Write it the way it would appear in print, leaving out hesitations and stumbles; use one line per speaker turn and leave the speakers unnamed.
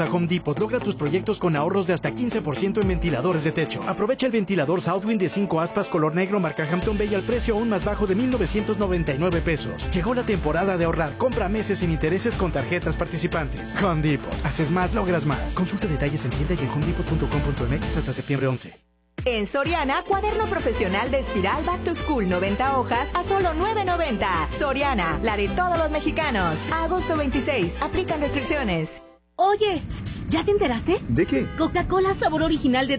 Home Depot logra tus proyectos con ahorros de hasta 15% en ventiladores de techo. Aprovecha el ventilador Southwind de 5 aspas color negro marca Hampton Bay al precio aún más bajo de $1,999. Llegó la temporada de ahorrar. Compra meses sin intereses con tarjetas participantes. Home Depot. Haces más, logras más. Consulta detalles en tienda y en homedepot.com.mx hasta septiembre 11.
En Soriana, cuaderno profesional de espiral Back to School 90 hojas a solo $9.90. Soriana, la de todos los mexicanos. A agosto 26. Aplican restricciones.
Oye, ¿ya te enteraste?
¿De qué?
Coca-Cola sabor original de